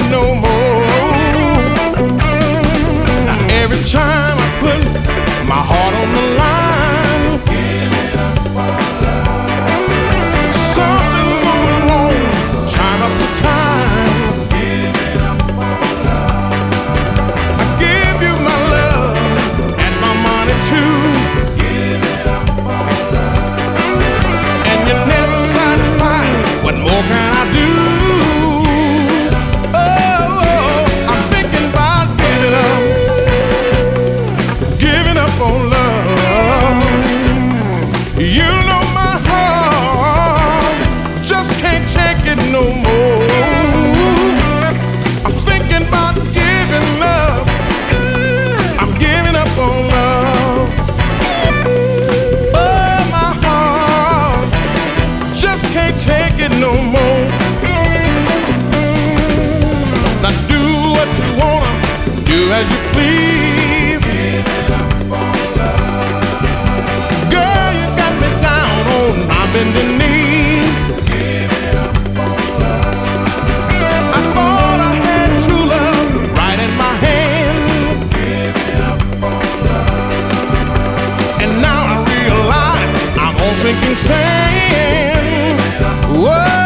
no more. Now every time I put my heart on the line, giving up my love. Something's going wrong, time after time. Giving up my love. I give you my love and my money too. Giving up my love. And you're never satisfied. What more can I do? On love, you know my heart just can't take it no more. I'm thinking about giving up. I'm giving up on love. Oh, my heart just can't take it no more. Now do what you wanna, do as you please. Bending knees, giving up on love. I thought I had true love right in my hand, giving up on love. And now I realize I'm on sinking sand. Whoa.